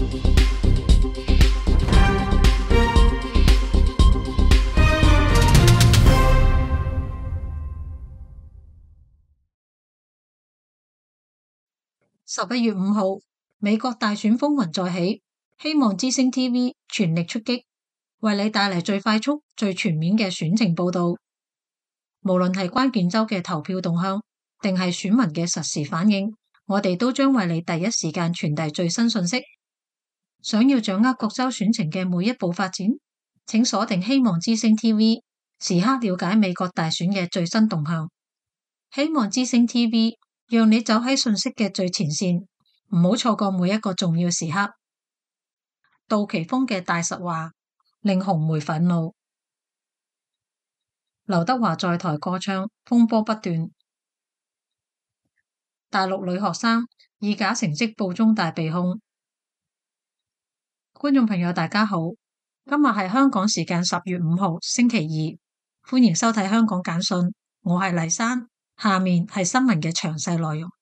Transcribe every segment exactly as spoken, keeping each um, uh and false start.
十一月五號，美國大選風雲再起，希望之聲 T V 全力出擊，為你帶嚟最快速、最全面嘅選情報道。無論係關鍵州嘅投票動向，定係選民嘅實時反應，我哋都將為你第一時間傳遞最新信息。想要掌握各州選情嘅每一步發展，請鎖定希望之聲 T V， 時刻了解美國大選嘅最新動向。希望之聲 T V，讓你走喺信息嘅最前線，唔好錯過每一個重要時刻。杜琪峰嘅大實話令紅媒憤怒。劉德華在台歌唱，風波不斷。大陸女學生以假成績報中大被控。觀眾朋友大家好，今日係香港時間十月五號星期二，歡迎收睇香港簡訊，我係黎珊。下面係新聞嘅詳細內容。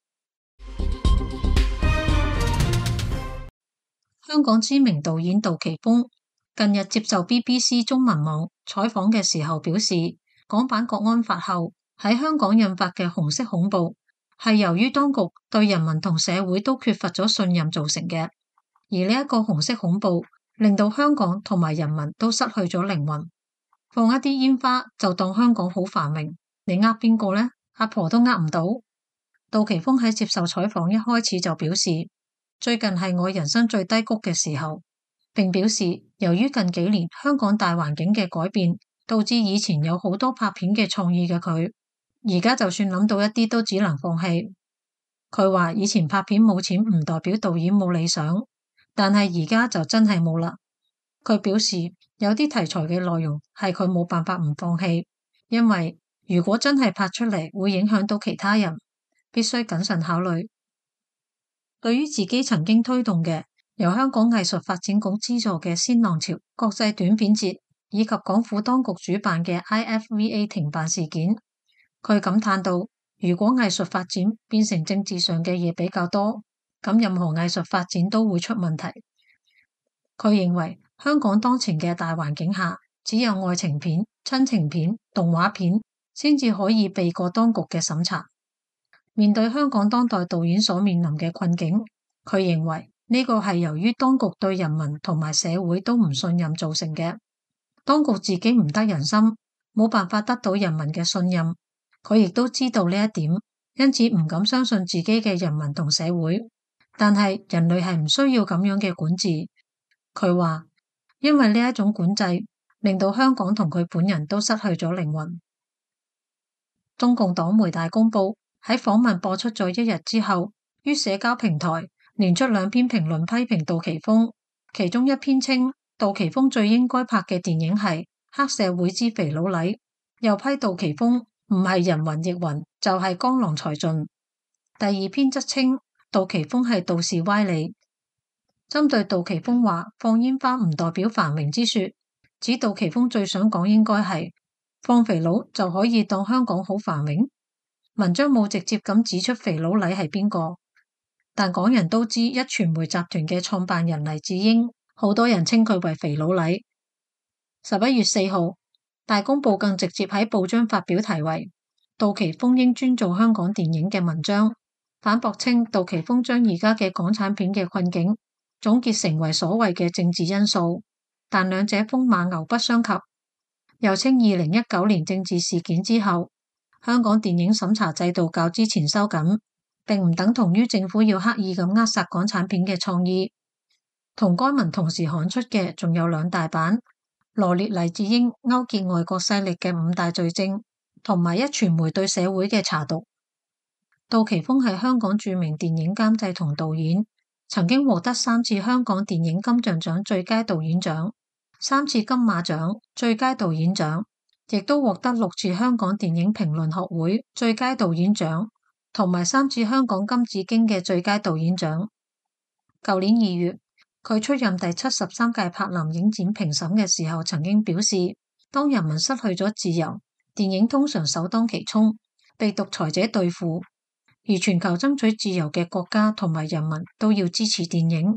香港知名導演杜琪峰近日接受 B B C 中文網採訪嘅時候表示，港版國安法後喺香港引發嘅紅色恐怖係由於當局對人民同社會都缺乏咗信任造成嘅，而呢一個紅色恐怖令到香港同埋人民都失去咗靈魂。放一啲煙花就當香港好繁榮，你呃邊個呢？阿婆都呃唔到。杜琪峰喺接受採訪一開始就表示，最近係我人生最低谷嘅時候，並表示由於近幾年香港大環境嘅改變，導致以前有好多拍片嘅創意嘅佢，而家就算諗到一啲都只能放棄。佢話以前拍片冇錢唔代表導演冇理想，但係而家就真係冇啦。佢表示有啲題材嘅內容係佢冇辦法唔放棄，因為如果真係拍出嚟會影響到其他人，必須謹慎考慮。對於自己曾經推動嘅由香港藝術發展局資助嘅鮮浪潮國際短片節，以及港府當局主辦嘅 I F V A 停辦事件，佢感嘆到，如果藝術發展變成政治上嘅嘢比較多，咁任何藝術發展都會出問題。佢認為香港當前嘅大環境下，只有愛情片、親情片、動畫片先至可以避過當局嘅審查。面對香港當代導演所面臨嘅困境，佢認為呢個係由於當局對人民同埋社會都唔信任造成嘅。當局自己唔得人心，冇辦法得到人民嘅信任。佢亦都知道呢一點，因此唔敢相信自己嘅人民同社會。但係人類係唔需要咁樣嘅管治。佢話，因為呢一種管制令到香港同佢本人都失去咗靈魂。中共黨媒大公報喺訪問播出咗一日之後，於社交平台連出兩篇評論批評杜琪峰，其中一篇稱杜琪峰最應該拍嘅電影係《黑社會之肥佬黎》，又批杜琪峰唔係人云亦云，就係江郎才盡。第二篇則稱杜琪峰係道士歪理。針對杜琪峰話放煙花唔代表繁榮之說，指杜琪峰最想講應該係放肥佬就可以當香港好繁榮。文章冇直接咁指出肥佬黎係邊個，但港人都知一傳媒集團嘅創辦人黎智英，好多人稱佢為肥佬黎。十一月四號，大公報更直接喺報章發表題為杜琪峰應尊重香港電影嘅文章，反駁稱杜琪峰將而家嘅港產片嘅困境總結成為所謂嘅政治因素，但兩者風馬牛不相及。又稱二零一九年政治事件之後，香港電影審查制度較之前收緊，並唔等同於政府要刻意咁扼殺港產片嘅創意。同該文同時刊出嘅仲有兩大版，羅列黎智英勾結外國勢力嘅五大罪證，同埋一傳媒對社會嘅查毒。杜琪峰係香港著名電影監製同導演，曾經獲得三次香港電影金像獎最佳導演獎，三次金馬獎最佳導演獎，亦都獲得六次香港電影評論學會最佳導演獎，同埋三次香港金紫荊嘅最佳導演獎。舊年二月，佢出任第七十三屆柏林影展評審嘅時候，曾經表示，當人民失去咗自由，電影通常首當其衝，被獨裁者對付，而全球爭取自由嘅國家同埋人民都要支持電影，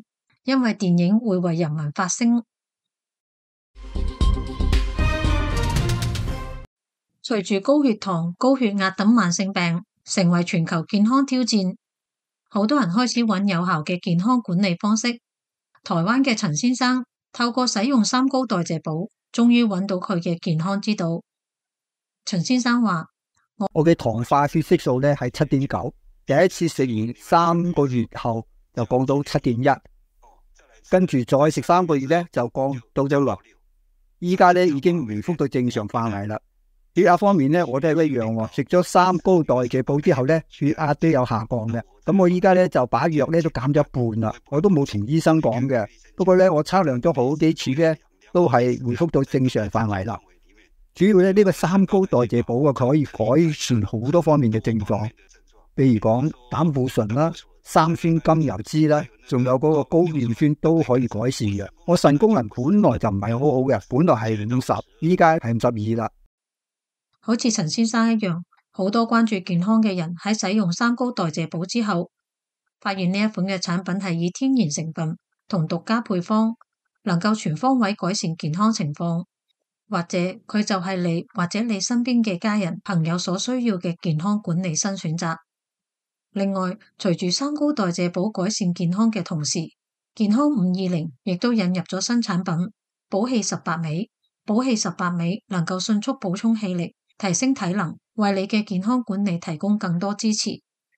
因為電影會為人民發聲。隨住高血糖、高血壓等慢性病成為全球健康挑戰，好多人開始揾有效嘅健康管理方式。台灣嘅陳先生透過使用三高代謝寶，終於揾到佢嘅健康之道。陳先生話： 我嘅糖化血色素咧係七點九，第一次食完三個月後就降到七點一，跟住再食三個月咧就降到咗六，依家咧已經回復到正常範圍啦。血壓方面咧，我都係一樣喎。食咗三高代謝寶之後咧，血壓都有下降嘅。咁我依家咧就把藥咧都減咗一半啦。我都冇同醫生講嘅。不過咧，我測量咗好幾次咧，都係回復到正常範圍啦。主要咧呢個三高代謝寶啊，佢可以改善好多方面嘅症狀，譬如講膽固醇啦、三酸甘油酯啦，仲有嗰個高尿酸都可以改善嘅。我腎功能本來就唔係好好嘅，本來係五十，依家係五十二啦。 好似陳先生一樣，好多關注健康嘅人喺使用三高代謝寶之後，發現呢一款嘅產品係以天然成分同獨家配方，能夠全方位改善健康情況，或者佢就係你或者你身邊嘅家人朋友所需要嘅健康管理新選擇。另外，隨住三高代謝寶改善健康嘅同時，健康五二零亦都引入咗新產品寶氣十八味。寶氣十八味能夠迅速補充氣力，提升體能，為你嘅健康管理提供更多支持。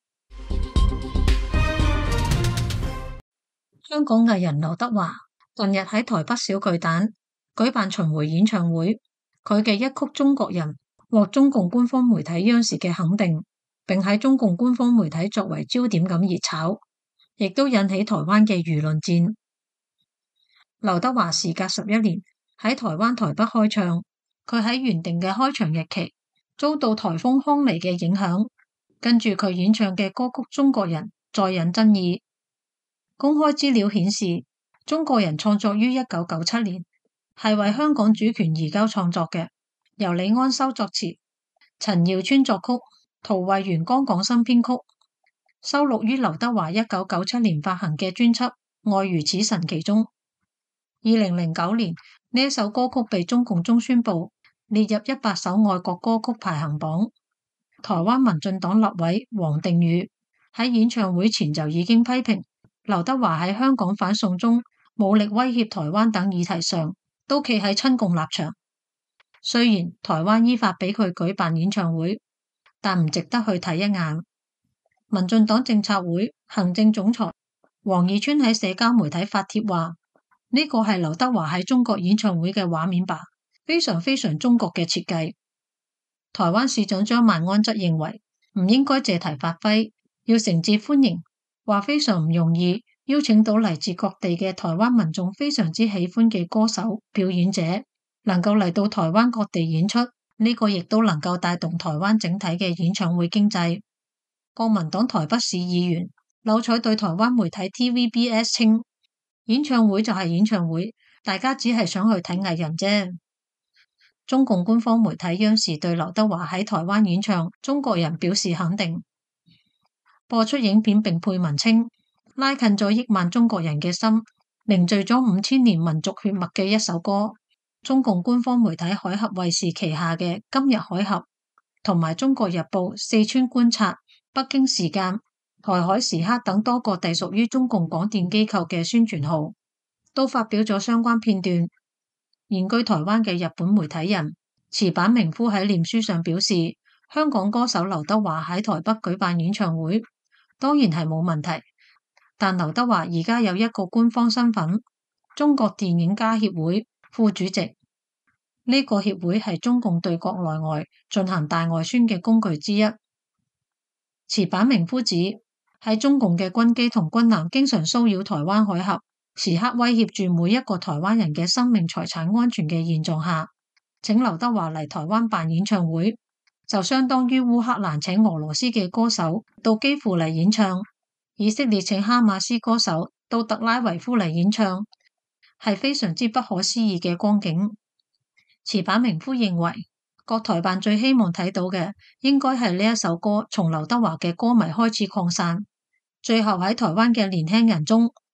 香港藝人劉德華近日喺台北小巨蛋舉辦巡迴演唱會，佢嘅一曲《中國人》獲中共官方媒體央視嘅肯定，並喺中共官方媒體作為焦點咁熱炒，亦都引起台灣嘅輿論戰。劉德華時隔十一年喺台灣台北開唱，佢喺原定嘅開場日期遭到颱風康妮嘅影響，跟住佢演唱嘅歌曲《中國人》再引爭議。公開資料顯示，《中國人》創作於一九九七年，係為香港主權移交創作嘅，由李安修作詞，陳耀川作曲，陶慧源、江廣新編曲，收錄於劉德華一九九七年發行嘅專輯《愛如此神奇》中。二零零九年，呢一首歌曲被中共中宣部列入一百首愛國歌曲排行榜。台灣民進黨立委黃定宇喺演唱會前就已經批評劉德華喺香港反送中、武力威脅台灣等議題上都企喺親共立場。雖然台灣依法俾佢舉辦演唱會，但唔值得去睇一眼。民進黨政策會行政總裁王義川喺社交媒體發帖話：呢個係劉德華喺中國演唱會嘅畫面吧，非常非常中國嘅設計。台灣市長張萬安則認為唔應該借題發揮，要誠摯歡迎，話非常唔容易邀請到嚟自各地嘅台灣民眾非常之喜歡嘅歌手表演者，能夠嚟到台灣各地演出，呢個亦都能夠帶動台灣整體嘅演唱會經濟。國民黨台北市議員劉彩對台灣媒體 T V B S 稱：演唱會就係演唱會，大家只係想去睇藝人啫。中共官方媒體央視對劉德華喺台灣演唱《中國人》表示肯定，播出影片並配文稱，拉近咗億萬中國人嘅心，凝聚咗五千年民族血脈嘅一首歌。中共官方媒體海峽衛視旗下嘅今日海峽同埋中國日報、四川觀察、北京時間、台海時刻等多個隸屬於中共廣電機構嘅宣傳號都發表咗相關片段。現居台灣嘅日本媒體人池板明夫喺臉書上表示，香港歌手劉德華喺台北舉辦演唱會當然係冇問題，但劉德華而家有一個官方身份，中國電影家協會副主席，呢個協會係中共對國內外進行大外宣嘅工具之一。池板明夫指，喺中共嘅軍機同軍艦經常騷擾台灣海峽，時刻威脅住每一個台灣人嘅生命財產安全嘅現狀下，請劉德華嚟台灣辦演唱會，就相當於烏克蘭請俄羅斯嘅歌手到基輔嚟演唱，以色列請哈馬斯歌手到特拉維夫嚟演唱，係非常之不可思議嘅光景。池板明夫認為，國台辦最希望睇到嘅，應該係呢一首歌從劉德華嘅歌迷開始擴散，最後喺台灣嘅年輕人中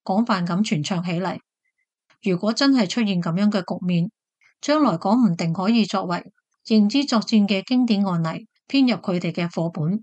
廣泛咁傳唱起嚟。如果真係出現咁樣嘅局面，將來講唔定可以作為認知作戰嘅經典案例編入佢哋嘅課本。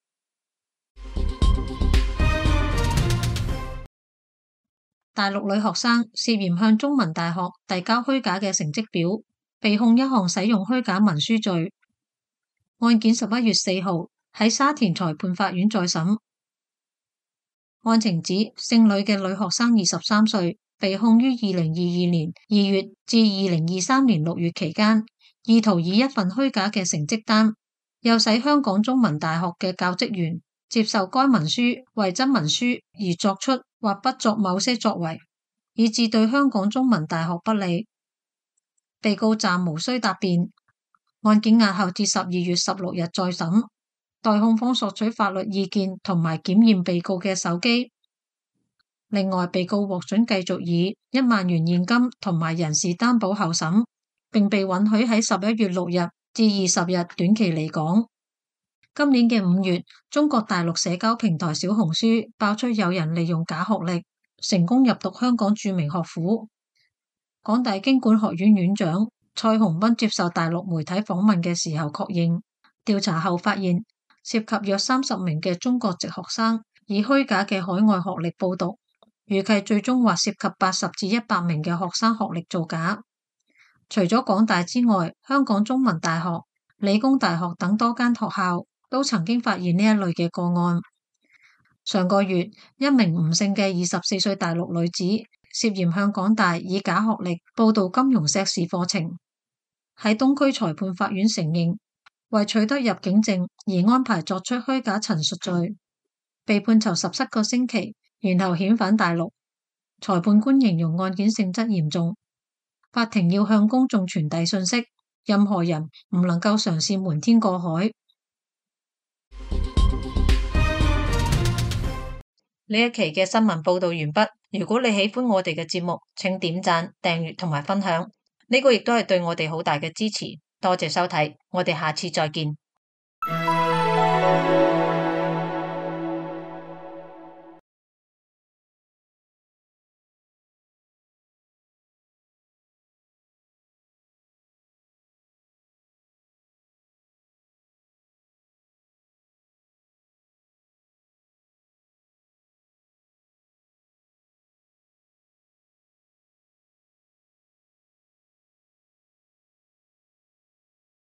大陸女學生涉嫌向中文大學遞交虛假嘅成績表，被控一項使用虛假文書罪。案件十一月四號喺沙田裁判法院再審。案情指姓呂嘅女學生二十三歲，被控於二零二二年二月至二零二三年六月期間，意圖以一份虛假嘅成績單，誘使香港中文大學嘅教職員接受該文書為真文書而作出或不作某些作為，以致對香港中文大學不利。被告暫無需答辯。案件押後至十二月十六日再審。待控方索取法律意見同埋檢驗被告嘅手機。另外，被告獲准繼續以一萬元現金同埋人事擔保候審，並被允許喺十一月六日至二十日短期離港。今年嘅五月，中國大陸社交平台小紅書爆出有人利用假學歷成功入讀香港著名學府。港大經管學院院長蔡洪斌接受大陸媒體訪問嘅時候確認，調查後發現，涉及約三十名嘅中國籍學生以虛假嘅海外學歷報讀，預計最終或涉及八十至一百名嘅學生學歷造假。除咗港大之外，香港中文大學、理工大學等多間學校都曾經發現呢一類嘅個案。上個月，一名吳姓嘅二十四歲大陸女子涉嫌向港大以假學歷報讀金融碩士課程，喺東區裁判法院承認為取得入境證而安排作出虛假陳述罪，被判囚十七個星期，然後遣返大陸。裁判官形容案件性質嚴重，法庭要向公眾傳遞信息，任何人唔能夠嘗試瞞天過海。呢一期嘅新聞報道完畢。如果你喜歡我哋嘅節目，請點讚、訂閱同埋分享，呢個亦都係對我哋好大嘅支持。多謝收睇，我哋下次再見。